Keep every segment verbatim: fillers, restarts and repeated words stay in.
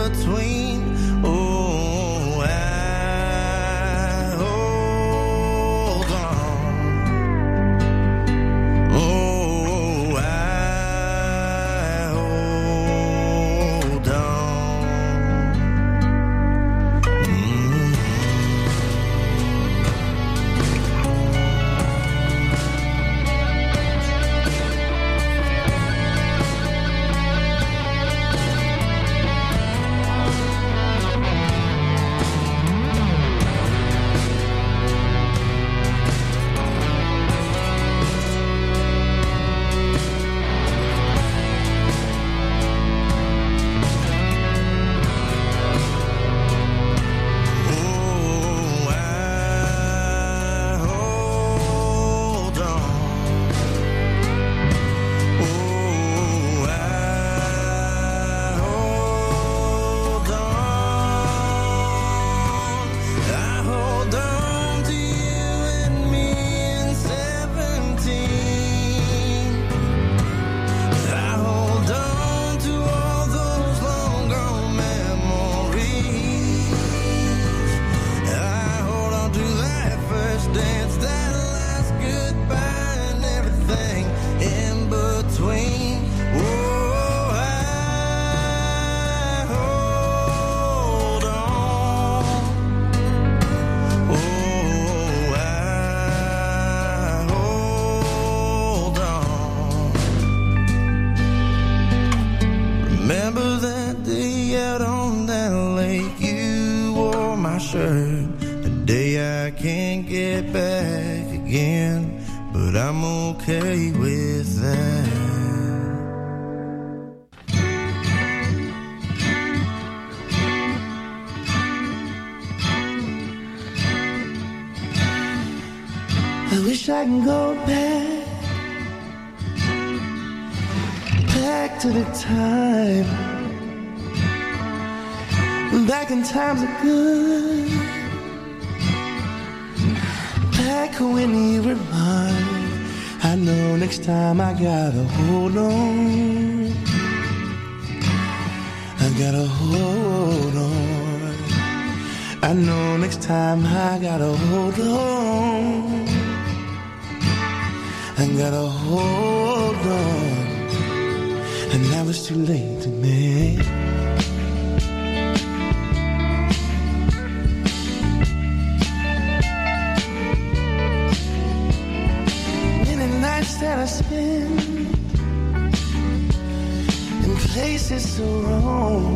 between. Oh, I hold on. Oh, I hold on. Mm. Oh, I hold on. Oh, I hold on. I hold on to you and me in seventeen. I hold on to all those long-grown memories. I hold on to that first dance, that last goodbye, and everything in between. Oh, I hold on. Oh, I hold on. Remember that day out on that lake, you wore my shirt. A day I can't get back again, but I'm okay with that. I wish I can go back, back to the time, back in times of good, back when you were mine. I know next time I gotta hold on, I gotta hold on. I know next time I gotta hold on, I gotta hold on. And now it's too late to me. Many nights that I spend in places so wrong,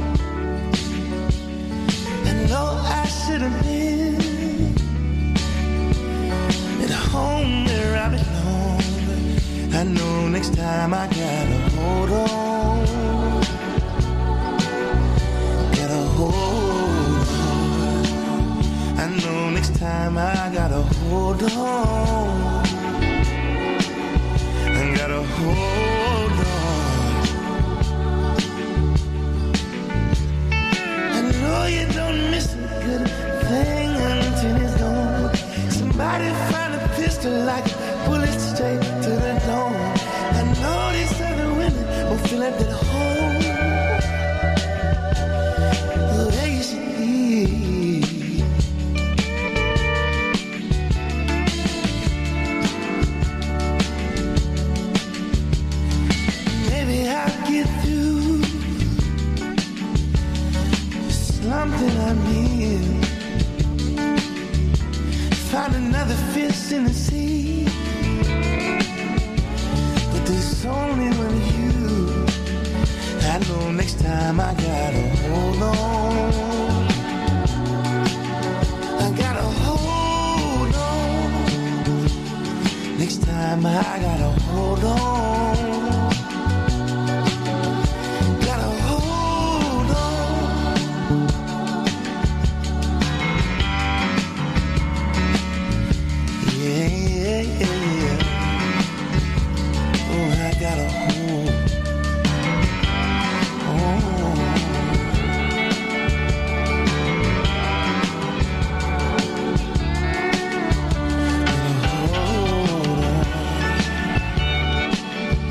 I know I should have been at home where I belong. I know next time I gotta hold on, gotta hold on. I know next time I gotta hold on, I gotta hold on. I know you don't miss a good thing until it's gone. Somebody find a pistol like a bullet straight to the dome. I know these other women will feel like they're home, the way you should be. Maybe I'll get through something I'm in, find another fish in the sea. But there's only one of you. I know next time I gotta hold on, I gotta hold on. Next time I gotta hold on, gotta hold on. Yeah, yeah, yeah. Oh, I gotta hold on. Gotta hold on.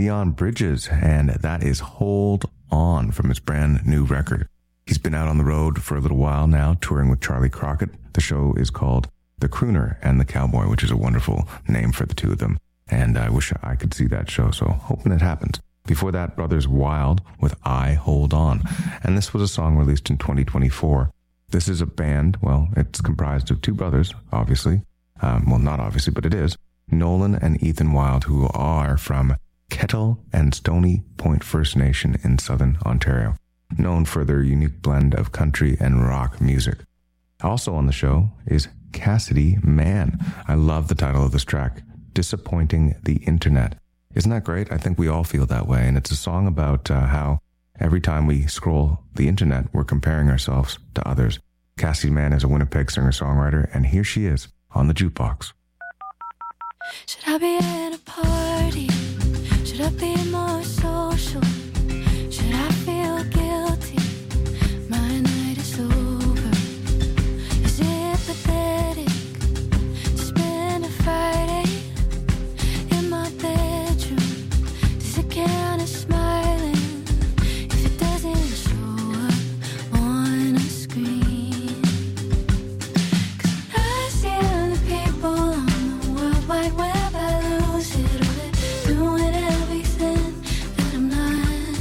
Leon Bridges, and that is Hold On from his brand new record. He's been out on the road for a little while now, touring with Charlie Crockett. The show is called The Crooner and the Cowboy, which is a wonderful name for the two of them. And I wish I could see that show, so hoping it happens. Before that, Brothers Wild with I Hold On. And this was a song released in twenty twenty-four. This is a band, well, it's comprised of two brothers, obviously. Um, well, not obviously, but it is. Nolan and Ethan Wild, who are from Kettle and Stony Point First Nation in southern Ontario, known for their unique blend of country and rock music. Also on the show is Cassidy Mann. I love the title of this track, Disappointing the Internet. Isn't that great? I think we all feel that way, and it's a song about uh, how every time we scroll the internet, we're comparing ourselves to others. Cassidy Mann is a Winnipeg singer-songwriter, and here she is on the jukebox. Should I be at a party? Should I be more social? Should I feel guilty? My night is over. Is it pathetic to spend a Friday in my bedroom? Does it count as smiling if it doesn't show up on a screen? 'Cause I see other people on the World Wide Web, I lose it all. They're doing everything that I'm not.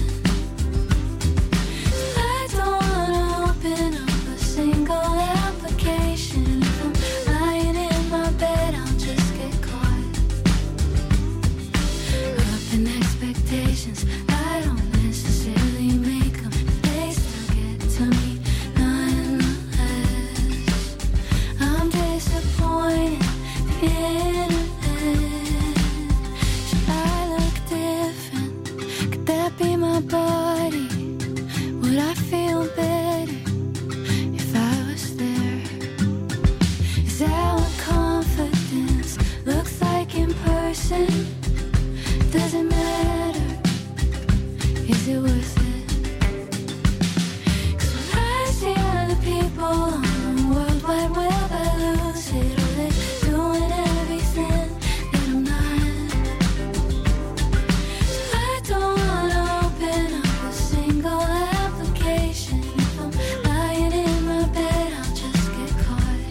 So I don't wanna open up a single application. If I'm lying in my bed, I'll just get caught up in expectations. I don't necessarily make them, they still get to me nonetheless. I'm disappointed the internet. Should I look different? Could that be my body? Would I feel better if I was there? Is that what confidence looks like in person? Does it matter? Is it worth it? 'Cause when I see other people on the World Wide Web, I lose it all. They're doing everything that I'm not. So I don't wanna open up a single application. If I'm lying in my bed, I'll just get caught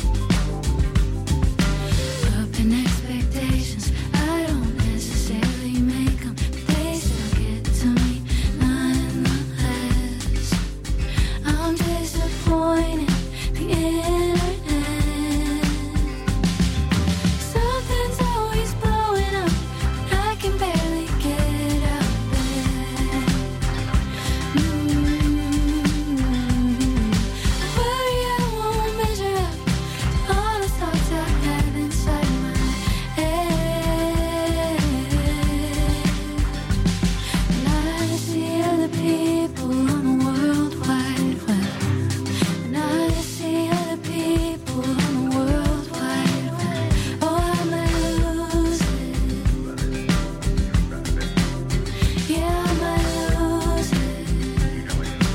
up in expectations. I don't necessarily make them, but they still get to me nonetheless. I'm disappointed the internet. Something's always blowing up, but I can barely get out of bed. Mm. I worry I won't measure up to all the thoughts I have inside my head. And I see other people on the World Wide Web. And I see other people on the World Wide Web. Oh, I might lose it. Yeah, I might lose it.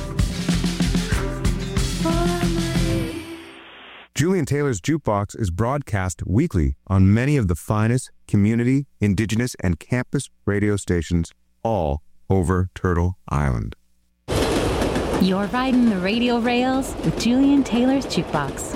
Oh, I might. Julian Taylor's Jukebox is broadcast weekly on many of the finest community, indigenous, and campus radio stations all over Turtle Island. You're riding the radio rails with Julian Taylor's Jukebox.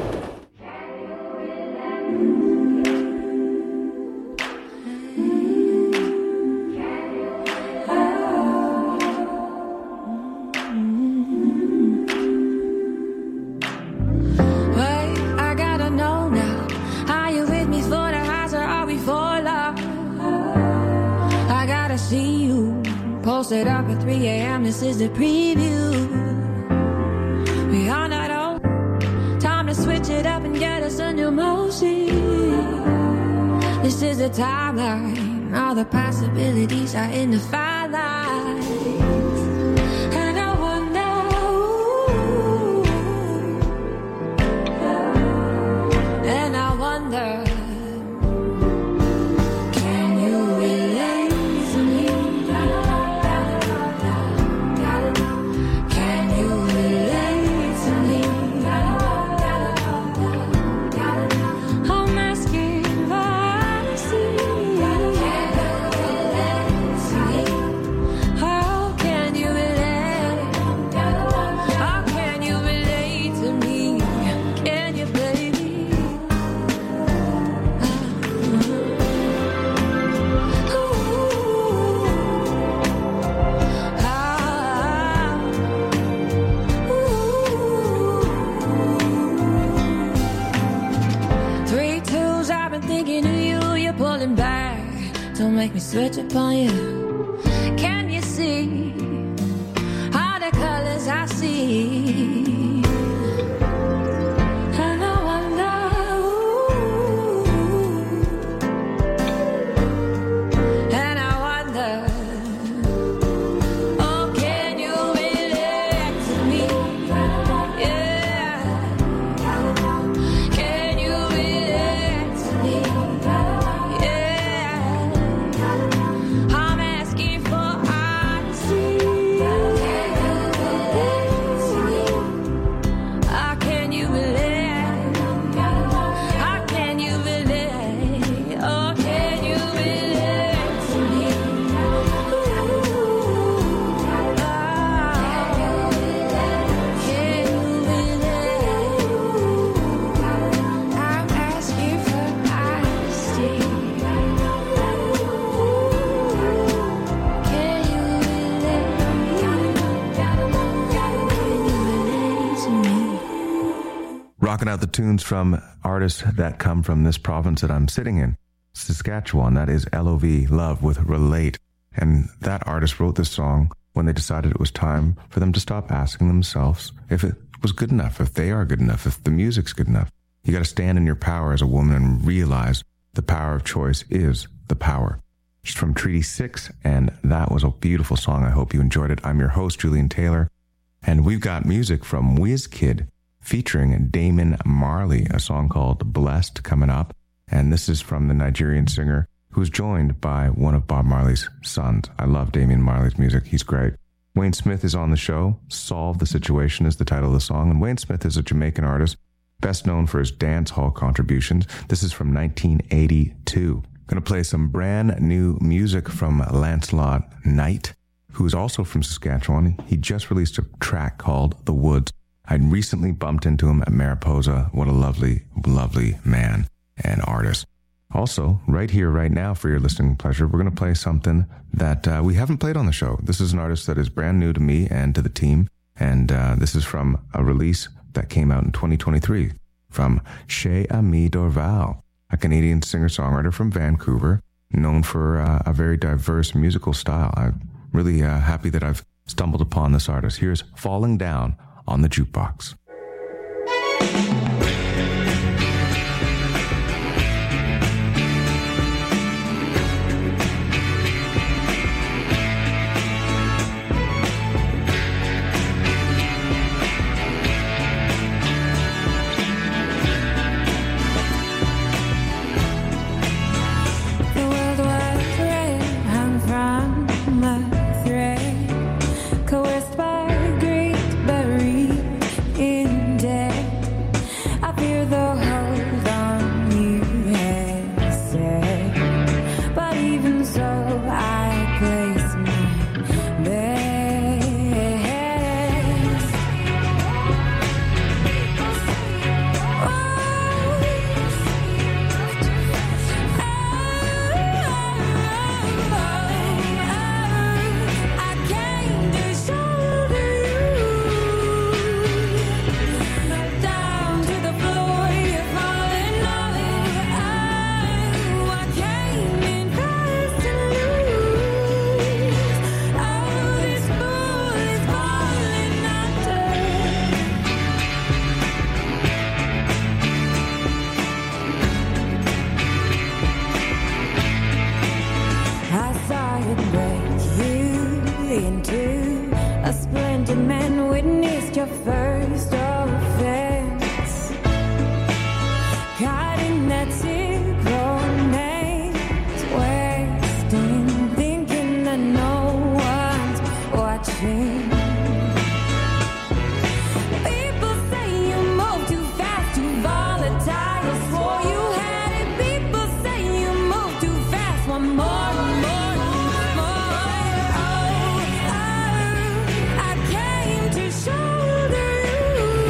Wait, I gotta know now. Are you with me for the highs or are we for love? I gotta see you posted up at three a.m. This is the preview. We are not old. Time to switch it up and get us a new motion. This is the timeline. All the possibilities are in the firelight. And I wonder, ooh, and I wonder, can you relate to me? Can you relate to me? I'm asking for honesty. Can you relate to me? switch upon you. Can you see all the colors I see? And I wonder, ooh, and I wonder, oh, can you relate to me? Yeah, can you relate to me? Rocking out the tunes from artists that come from this province that I'm sitting in, Saskatchewan. That is L O V, Love with Relate. And that artist wrote this song when they decided it was time for them to stop asking themselves if it was good enough, if they are good enough, if the music's good enough. You got to stand in your power as a woman and realize the power of choice is the power. She's from Treaty six, and that was a beautiful song. I hope you enjoyed it. I'm your host, Julian Taylor, and we've got music from WizKid featuring Damon Marley, a song called Blessed coming up. And this is from the Nigerian singer who's joined by one of Bob Marley's sons. I love Damon Marley's music. He's great. Wayne Smith is on the show. Solve the Situation is the title of the song. And Wayne Smith is a Jamaican artist, best known for his dance hall contributions. This is from nineteen eighty-two. Going to play some brand new music from Lancelot Knight, who is also from Saskatchewan. He just released a track called The Woods. I recently bumped into him at Mariposa. What a lovely, lovely man and artist. Also, right here, right now, for your listening pleasure, we're going to play something that uh, we haven't played on the show. This is an artist that is brand new to me and to the team, and uh, this is from a release that came out in twenty twenty-three from Chez Ami Dorval, a Canadian singer-songwriter from Vancouver, known for uh, a very diverse musical style. I'm really uh, happy that I've stumbled upon this artist. Here's Falling Down on the Jukebox. Shoulder you.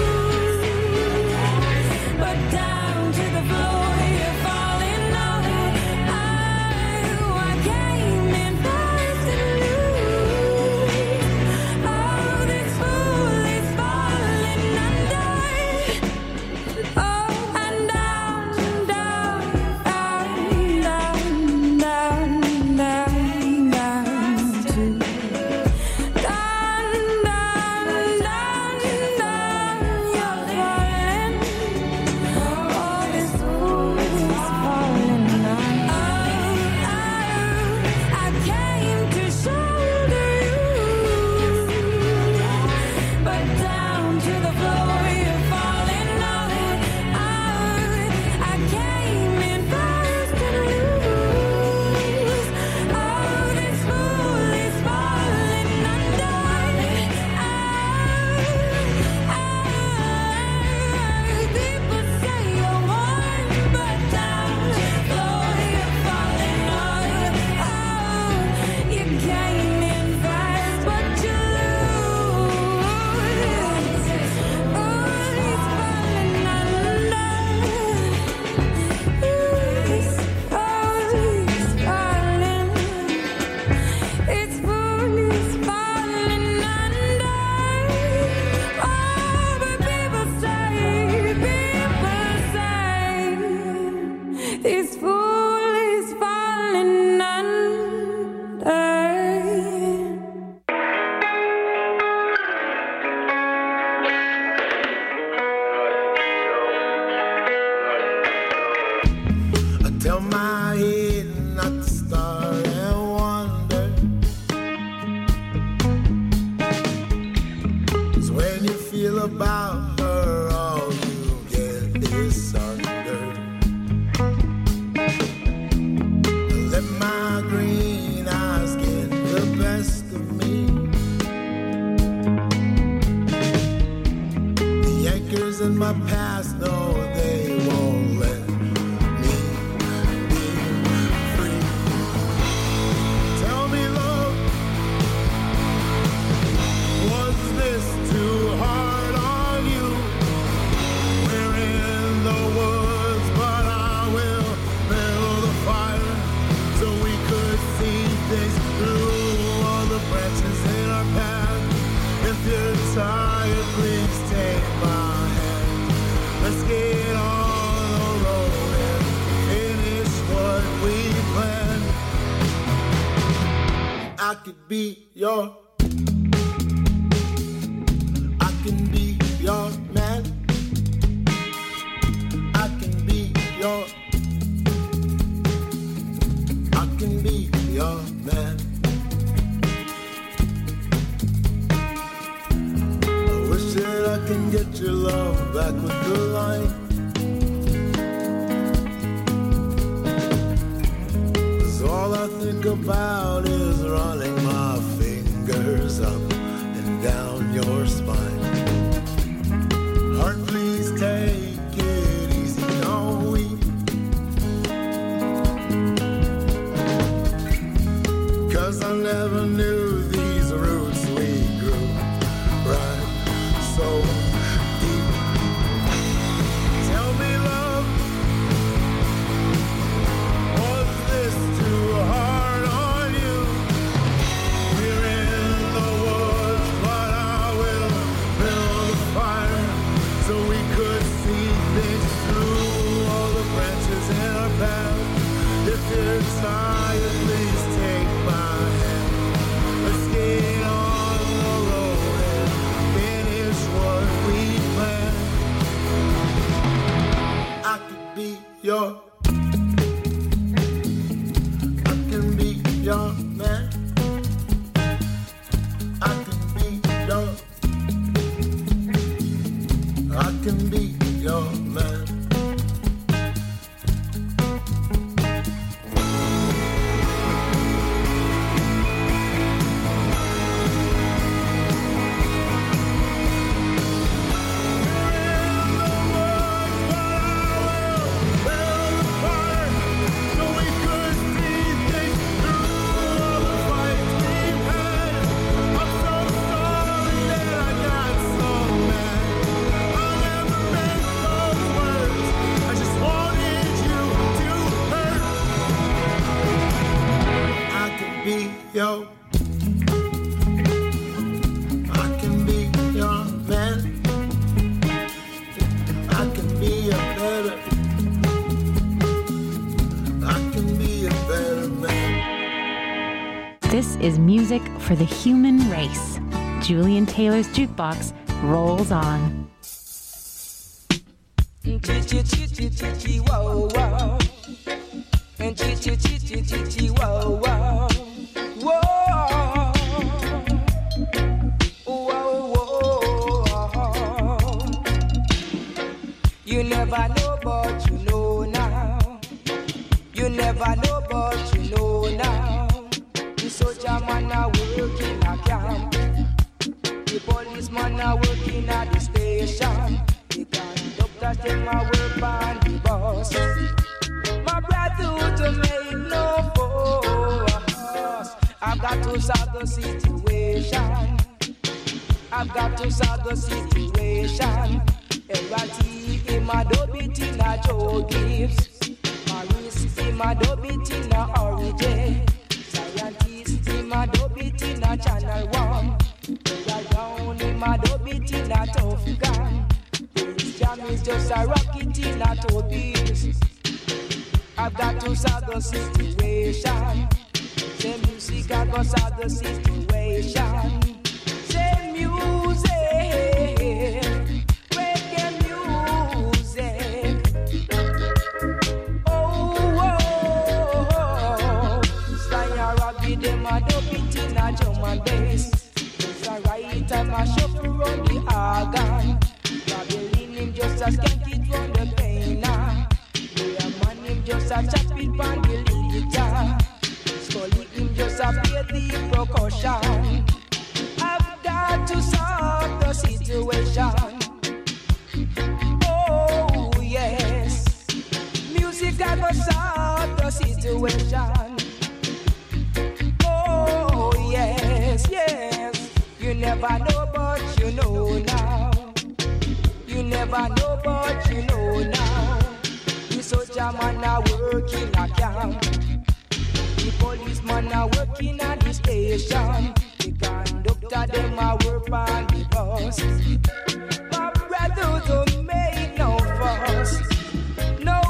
about her, all you get is thunder. Let my green eyes get the best of me. The anchors in my past, no, they won't let me be free. Tell me, love, was this too hard on you? We're in the woods, but I will build a fire so we could see things through all the branches in our path. If you're tired, please take my hand. Let's get on the road and finish what we planned. I could be your I can be your man. I can be your I can be your man. I wish that I can get your love back with the line. 'Cause all I think about is running my fingers up and down your spine. Heart, please take it easy, don't weep. 'Cause I never knew these roots we grew right so deep. Tell me, love, was this too hard on you? We're in the woods, but I will build a fire so we could see things through all the branches in our path. If you're tired, please take my hand. Let's get on the road and finish what we planned. I could be your I can be your man. I can be your I can be your man. Yo, I can be your man. I can be a better I can be a better man. This is music for the human race. Julian Taylor's Jukebox rolls on. Whoa, whoa, whoa. You never know, but you know now. You never know, but you know now. The soldier man are working a camp. The policeman are working at the station. The conductors them are work on the bus. My brother to make no fuss. I've got to solve the situation. I've got to solve the situation. Erati in my dobitina Joe gives. Maris in my dobitina origin. Scientist in my dobitina channel one. Right down in my dobitina tough gun. This jam is just a rocket in a Tobies. I've got to solve the situation. Say music, I go solve the situation. Say music, reggae music. Oh, oh, oh. Sly and Robbie, them a dub it in a drum and bass. It's a right time I shuffle to run the organ. Babylon him just a skank it run the pain now. Yeah, man him just a chop it on the lead guitar. Scully him just a play the percussion. I've got to solve the situation. Oh yes, music got to solve the situation. Oh yes, yes. You never know but you know now. You never know but you know now. The soldier man are working a camp. The policeman are working at the station. The conductor them are work on the bus. My brother don't make no fuss, no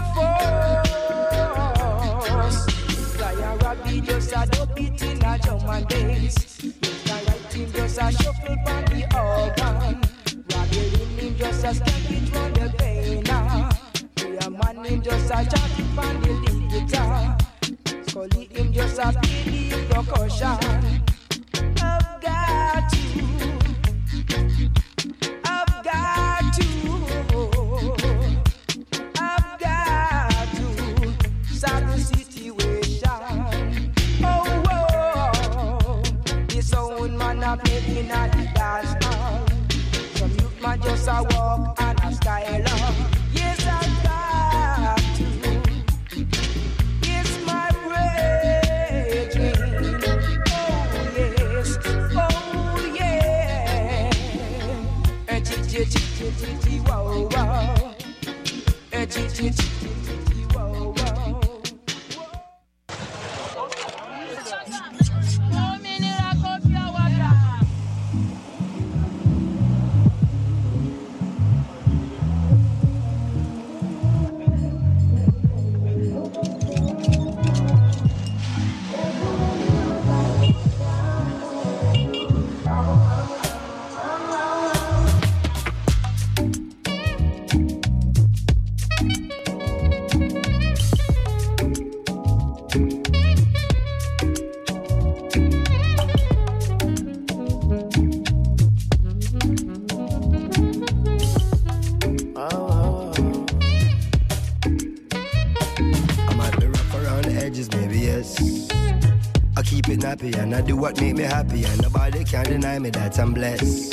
fuss. Fly Robbie just a dub it in a drum and bass. The right team just a shuffle on the organ. Robbie him just a skank it round the vein. The man him just a chant it on the lead guitar. Scully him just a play the percussion. I've got to, I've got to, I've got to solve the situation. Oh, oh, the sound man a playing at the dance hall. Some youth man just a walk and a style up. Yes, I've got to. It's my brethren. Oh yes, oh yeah. Eh, chi chi chi chi chi chi wow wow. Eh, chi chi chi chi chi chi wow wow. And I do what make me happy, and nobody can deny me that I'm blessed.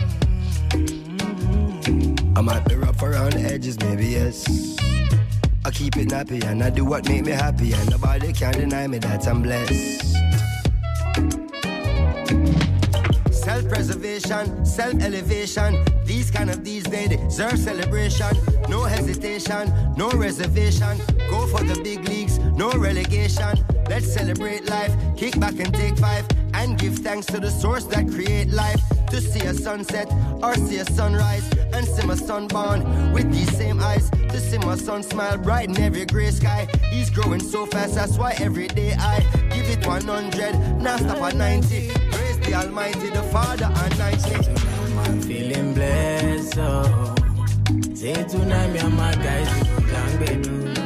I might be rough around the edges, maybe yes. I keep it nappy, and I do what make me happy, and nobody can deny me that I'm blessed. Self-preservation, self-elevation. These kind of these days deserve celebration. No hesitation, no reservation. Go for the big leagues, no relegation. Let's celebrate life, kick back and take five, and give thanks to the source that create life. To see a sunset or see a sunrise, and see my son born with these same eyes. To see my son smile bright in every grey sky. He's growing so fast, that's why every day I give it one hundred, now stop at ninety. Praise the Almighty, the Father and ninety. I'm feeling blessed, oh. Say tonight me and my guys we can be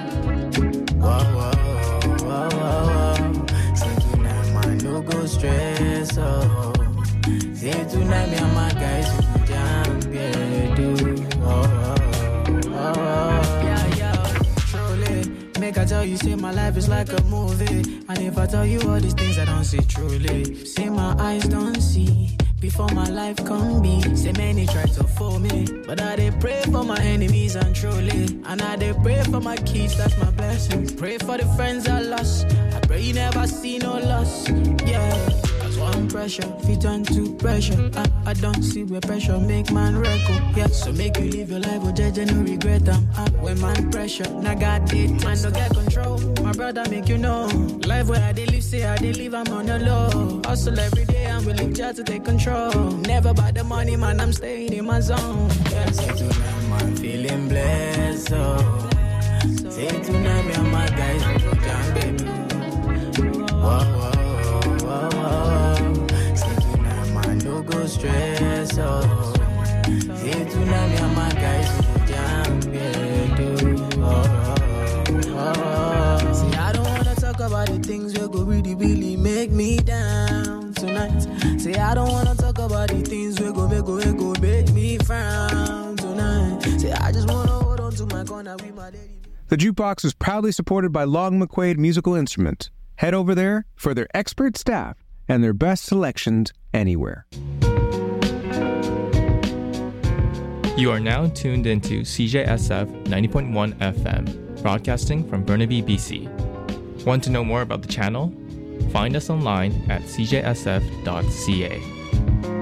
do. Whoa, whoa, whoa, whoa, whoa. Say tonight man no go stress, oh. Say tonight me and my guys we can be do. Oh, oh, oh, oh. Yeah, yeah, truly. Make I tell you, say my life is like a movie. And if I tell you all these things I don't see truly. Say my eyes don't see. Before my life come be, say many try to fool me, but I dey pray for my enemies and truly, and I dey pray for my kids, that's my blessing. Pray for the friends I lost, I pray you never see no loss, yeah. Cause one pressure, fit on to pressure, I, I don't see where pressure make man record, yeah. So make you live your life, oh judge no regret them, uh, when man pressure, now God it, man no get control, my brother make you know, life where I dey live, say I dey live, I'm on the low, hustle every day, I'm willing just to take control. Never by the money, man, I'm staying in my zone. Yeah, say tonight, man, feeling blessed. Oh. Say tonight, me and my guys, we can baby. Whoa, whoa, whoa, whoa. Say tonight, man, no go stress. Oh. Say tonight, me and my guys, we can baby. Oh, oh, oh. See, I don't wanna talk about the things that go really, really make me down tonight. Say I don't wanna talk about the things we go, we go, we go corner with my lady. The Jukebox is proudly supported by Long McQuaid Musical Instruments. Head over there for their expert staff and their best selections anywhere. You are now tuned into C J S F ninety point one F M, broadcasting from Burnaby, B C. Want to know more about the channel? Find us online at c j s f dot c a.